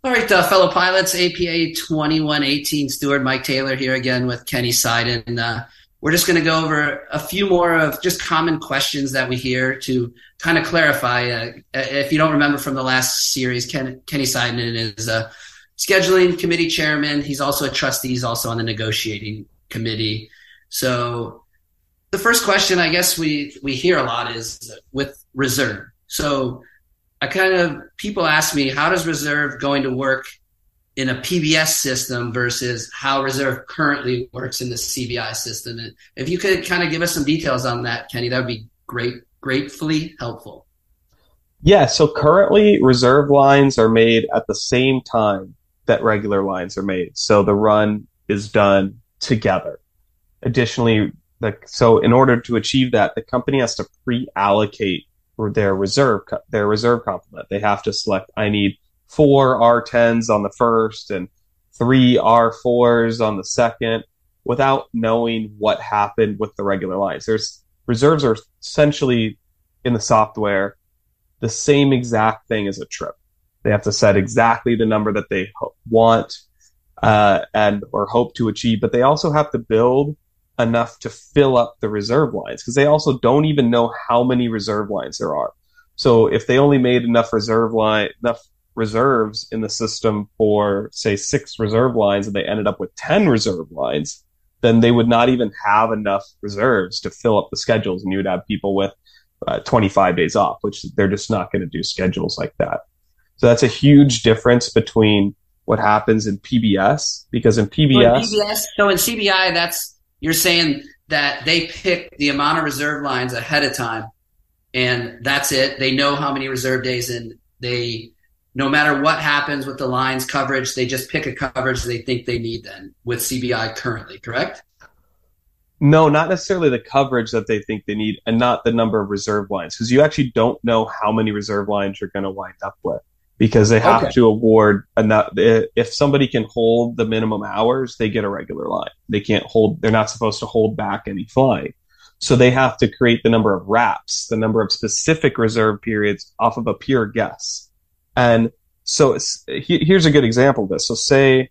All right, fellow pilots, APA 2118 steward Mike Taylor here again with Kenny Seiden. We're just going to go over a few more of just common questions that we hear to kind of clarify. If you don't remember from the last series, Kenny Seiden is a scheduling committee chairman. He's also a trustee. He's also on the negotiating committee. So the first question I guess we hear a lot is with reserve. So people ask me, how does reserve going to work in a PBS system versus how reserve currently works in the CBI system? And if you could kind of give us some details on that, Kenny, that would be gratefully helpful. Yeah, so currently reserve lines are made at the same time that regular lines are made. So the run is done together. Additionally, so in order to achieve that, the company has to pre-allocate for their reserve complement. They have to select, I need 4 R10s on the first and 3 R4s on the second without knowing what happened with the regular lines. Reserves are essentially in the software the same exact thing as a trip. They have to set exactly the number that they want or hope to achieve, but they also have to build enough to fill up the reserve lines because they also don't even know how many reserve lines there are. So if they only made enough reserves in the system for, say, 6 reserve lines and they ended up with 10 reserve lines, then they would not even have enough reserves to fill up the schedules, and you would have people with 25 days off, which they're just not going to do schedules like that. So that's a huge difference between what happens in PBS, because in PBS... So in CBI, you're saying that they pick the amount of reserve lines ahead of time, and that's it. They know how many reserve days, and no matter what happens with the lines coverage, they just pick a coverage they think they need then with CBI currently, correct? No, not necessarily the coverage that they think they need and not the number of reserve lines, because you actually don't know how many reserve lines you're going to wind up with. Because they have to award enough. If somebody can hold the minimum hours, they get a regular line. They're not supposed to hold back any flying. So they have to create the number of wraps, the number of specific reserve periods off of a pure guess. And so here's a good example of this. So say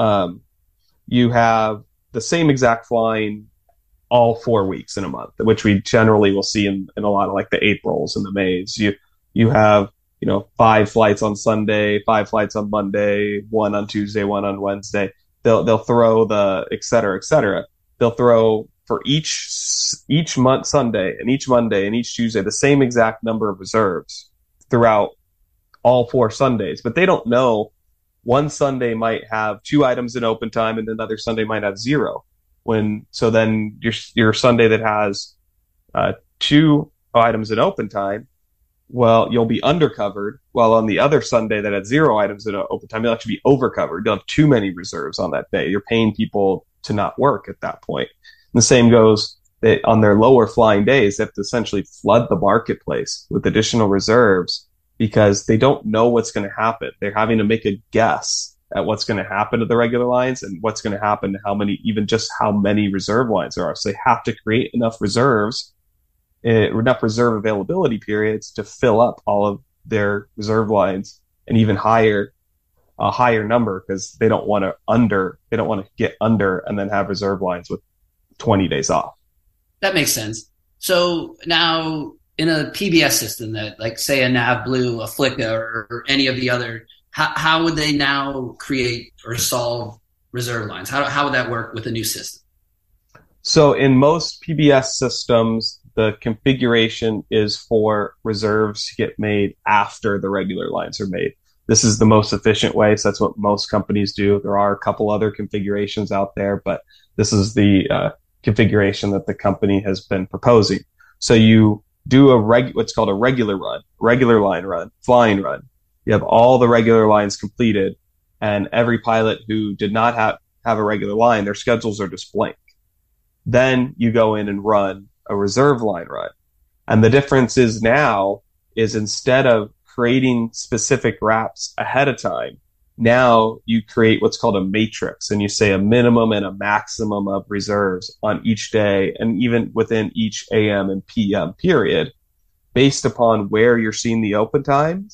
you have the same exact flying all 4 weeks in a month, which we generally will see in a lot of like the Aprils and the Mays. You have 5 flights on Sunday, 5 flights on Monday, 1 on Tuesday, 1 on Wednesday. They'll throw the et cetera, et cetera. They'll throw for each month Sunday and each Monday and each Tuesday the same exact number of reserves throughout all 4 Sundays. But they don't know one Sunday might have 2 items in open time and another Sunday might have 0. So then your Sunday that has 2 items in open time, well, you'll be undercovered, while on the other Sunday that had 0 items in open time, you'll actually be overcovered. You'll have too many reserves on that day. You're paying people to not work at that point. And the same goes that on their lower flying days, they have to essentially flood the marketplace with additional reserves because they don't know what's going to happen. They're having to make a guess at what's going to happen to the regular lines and what's going to happen to how many reserve lines there are. So they have to create enough reserves, enough reserve availability periods to fill up all of their reserve lines, and even a higher number, because they don't want to get under and then have reserve lines with 20 days off. That makes sense. So now in a PBS system that, like, say, a NavBlue, a Flicka, or any of the other, how would they now create or solve reserve lines? How would that work with a new system? So in most PBS systems, the configuration is for reserves to get made after the regular lines are made. This is the most efficient way, so that's what most companies do. There are a couple other configurations out there, but this is the configuration that the company has been proposing. So you do what's called a regular line run, flying run. You have all the regular lines completed, and every pilot who did not have a regular line, their schedules are just blank. Then you go in and run a reserve line run. And the difference is now is instead of creating specific wraps ahead of time, now you create what's called a matrix, and you say a minimum and a maximum of reserves on each day and even within each AM and PM period based upon where you're seeing the open times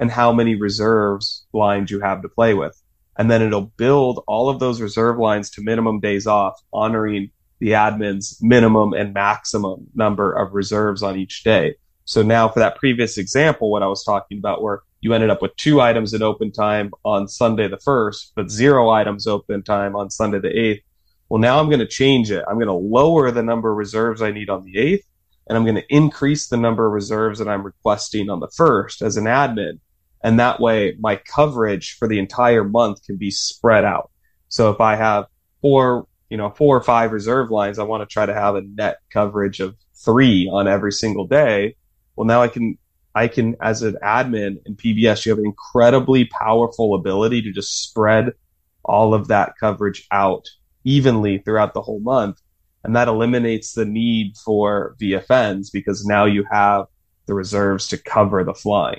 and how many reserves lines you have to play with. And then it'll build all of those reserve lines to minimum days off, honoring the admin's minimum and maximum number of reserves on each day. So now for that previous example, what I was talking about, where you ended up with 2 items in open time on Sunday the 1st, but 0 items open time on Sunday the 8th. Well, now I'm going to change it. I'm going to lower the number of reserves I need on the 8th, and I'm going to increase the number of reserves that I'm requesting on the 1st as an admin. And that way my coverage for the entire month can be spread out. So if I have 4 or 5 reserve lines, I want to try to have a net coverage of 3 on every single day. Well, now I can, as an admin in PBS, you have an incredibly powerful ability to just spread all of that coverage out evenly throughout the whole month. And that eliminates the need for VFNs because now you have the reserves to cover the flying.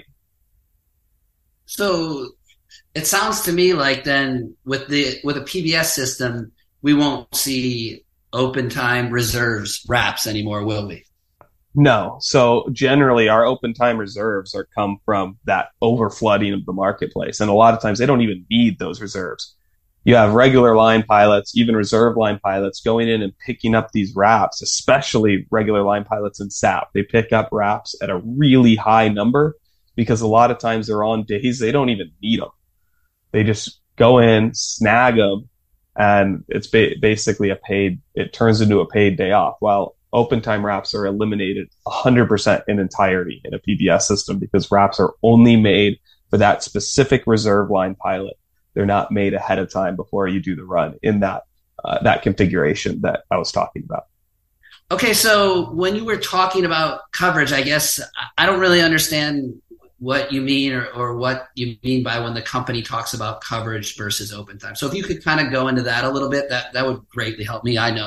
So it sounds to me like then with a PBS system, we won't see open time reserves wraps anymore, will we? No. So generally our open time reserves come from that overflooding of the marketplace. And a lot of times they don't even need those reserves. You have regular line pilots, even reserve line pilots going in and picking up these wraps, especially regular line pilots in SAP. They pick up wraps at a really high number because a lot of times they're on days they don't even need them. They just go in, snag them, and it's basically it turns into a paid day off. While open time wraps are eliminated 100% in entirety in a PBS system because wraps are only made for that specific reserve line pilot. They're not made ahead of time before you do the run in that configuration that I was talking about. Okay, so when you were talking about coverage, I guess I don't really understand what you mean or what you mean by when the company talks about coverage versus open time. So if you could kind of go into that a little bit, that would greatly help me. I know.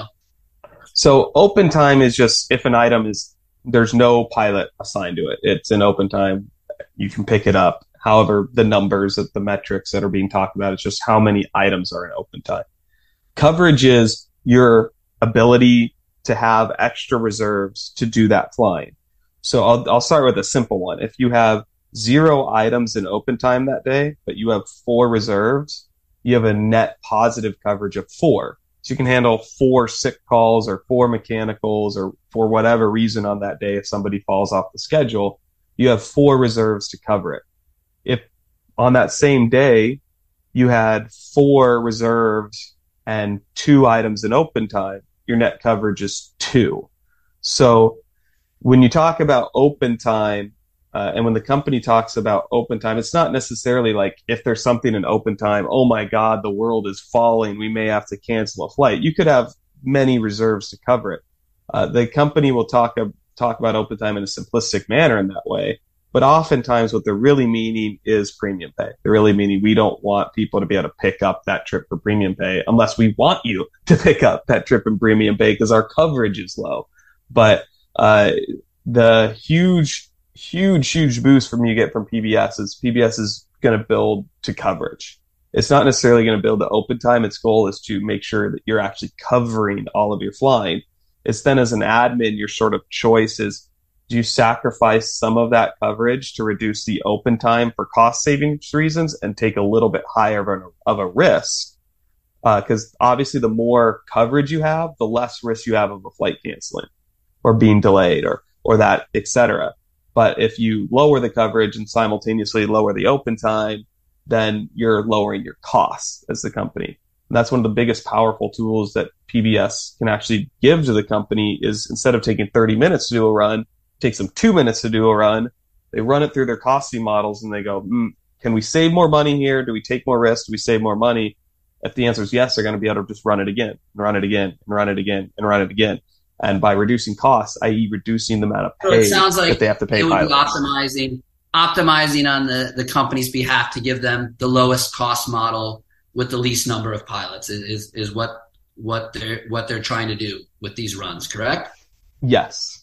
So open time is just if an item there's no pilot assigned to it. It's an open time. You can pick it up. However, the numbers of the metrics that are being talked about, it's just how many items are in open time. Coverage is your ability to have extra reserves to do that flying. So I'll start with a simple one. If you have 0 items in open time that day, but you have 4 reserves, you have a net positive coverage of 4. So you can handle 4 sick calls or 4 mechanicals or for whatever reason on that day, if somebody falls off the schedule, you have 4 reserves to cover it. If on that same day you had 4 reserves and 2 items in open time, your net coverage is 2. So when you talk about open time, and when the company talks about open time, it's not necessarily like if there's something in open time, oh my God, the world is falling, we may have to cancel a flight. You could have many reserves to cover it. The company will talk about open time in a simplistic manner in that way. But oftentimes what they're really meaning is premium pay. They're really meaning we don't want people to be able to pick up that trip for premium pay unless we want you to pick up that trip in premium pay because our coverage is low. But the huge boost from you get from PBS is going to build to coverage. It's not necessarily going to build to open time. Its goal is to make sure that you're actually covering all of your flying. It's then as an admin, your sort of choice is, do you sacrifice some of that coverage to reduce the open time for cost savings reasons and take a little bit higher of a risk? Because obviously the more coverage you have, the less risk you have of a flight canceling or being delayed or that, etc. But if you lower the coverage and simultaneously lower the open time, then you're lowering your costs as the company. And that's one of the biggest powerful tools that PBS can actually give to the company is instead of taking 30 minutes to do a run, it takes them 2 minutes to do a run. They run it through their costing models and they go, can we save more money here? Do we take more risk? Do we save more money? If the answer is yes, they're going to be able to just run it again, and run it again, and run it again, and run it again. And by reducing costs, i.e. reducing the amount of pay that they have to pay pilots. It would be optimizing on the company's behalf to give them the lowest cost model with the least number of pilots is what they're trying to do with these runs, correct? Yes.